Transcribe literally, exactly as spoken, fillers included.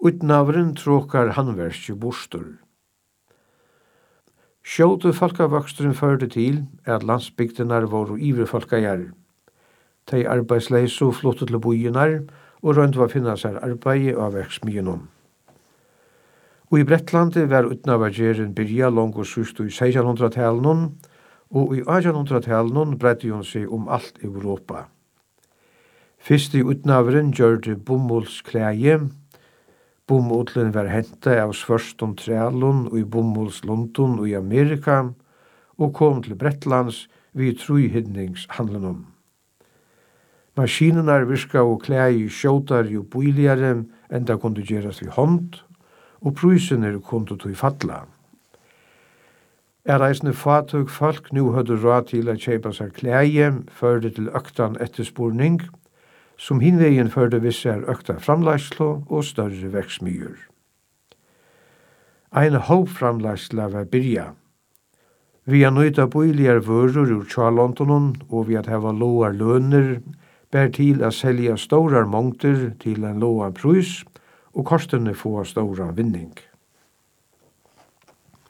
Utnavren tråkar handverski bostur. Skjótu folkavøksturin førte til at landsbygdenar voru iverfolkajar. Tei arbeidsleisu flottu til boinar og rønt var finna seg arbeid av verksmyunum. Og i Brettlandi var utnavargeren byrja langt og sust i sekstenhundratalen, og i attenhundratalen breidde hun seg om alt Europa. Fyrst i utnavren gjørde bomullsklæje. Bomullen var henta av svørston trælun og i bomullslundun og i Amerika, og kom til Brettlands vid trúhydningshandlunum. Maskinenar virka og klæi skjótari og búiligare enda kundu gerast við hånd, og prúsinir kundu tui falla. Er reisende fatug folk nu høyde råd til å kjøpe seg klæje, førde til øktan etterspurning, som hinvegen førde visse økta framlegslo og større verksmyr. Ein hoppframlegsla var byrja. Vi har nøyta bøyligar vörur ur tjalontonon, og vi har heva loar løner, bær til å selja stórar mongter til en loa prus, og kostene få stóra vinning.